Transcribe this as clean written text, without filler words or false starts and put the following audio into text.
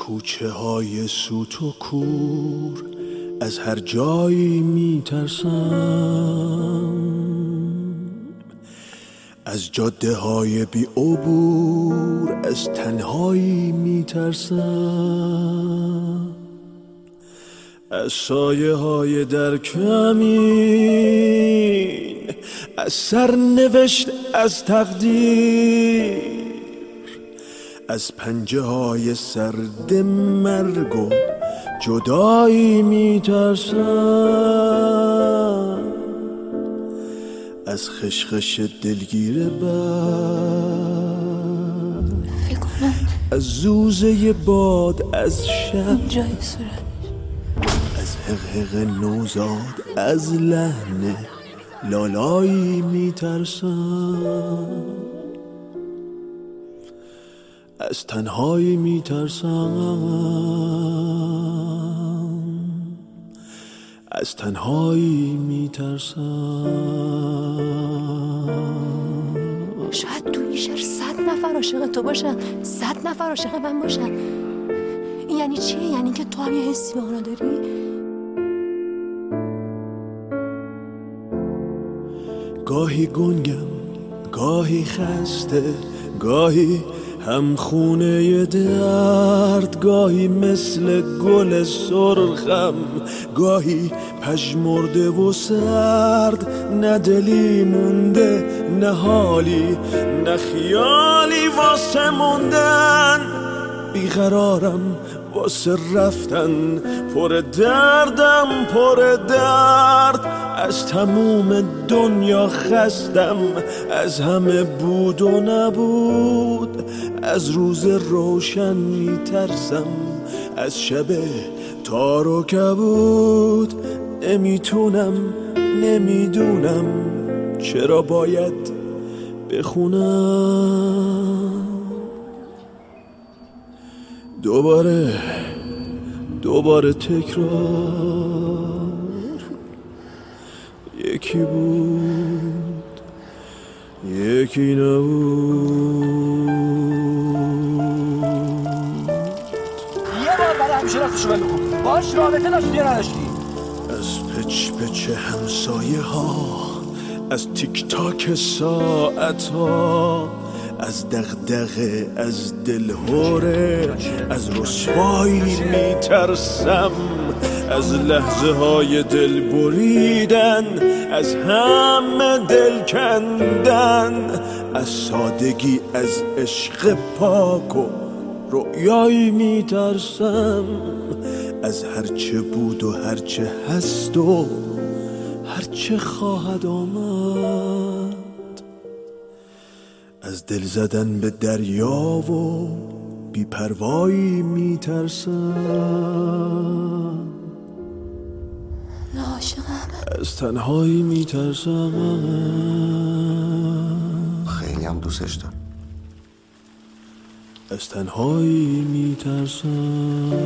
کوچه های سوت و کور، از هر جایی میترسم، از جاده های بی عبور، از تنهایی میترسم، از سایه های در کمین، از سرنوشت، از تقدیر، از پنجه های سرد مرگ و جدایی میترسم، از خشخش دلگیر باد، از زوزه باد، از شب، از حقحق نوزاد، از لحن لالایی میترسم، از تنهایی میترسم، از تنهایی میترسم. شاید تو این شهر 100 نفر عاشق تو باشن، 100 نفر عاشق من باشن. این یعنی چیه؟ یعنی که تو هم یه حسی به اونا داری؟ گاهی گنگم، گاهی خسته، گاهی همخونه درد، گاهی مثل گل سرخم، گاهی پژمرده و سرد، نه دلی مونده، نه حالی، نه خیالی واسه موندن، بیقرارم واسه رفتن، پر دردم، پر درد، از تموم دنیا خستم، از همه بود و نبود، از روز روشن میترسم، از شب تار و کبود، نمیتونم، نمیدونم چرا باید بخونم. دوباره تکرار، یکی بود یکی نبود. یه بار برای همیشه رفتشو بلو کن، باش رابطه داشتی یا نداشتی؟ از پچ پچ همسایه ها، از تیک تاک ساعت ها، از دغدغه، از دلهوره، از رسوایی میترسم، از لحظه های دل بریدن، از همه دل کندن، از سادگی، از عشق پاک و رویایی میترسم، از هرچه بود و هرچه هست و هرچه خواهد آمد، از دل زدن به دریا و بی‌پروایی میترسم، از تنهایی میترسم. خیلی هم دوستش دارم. از تنهایی میترسم.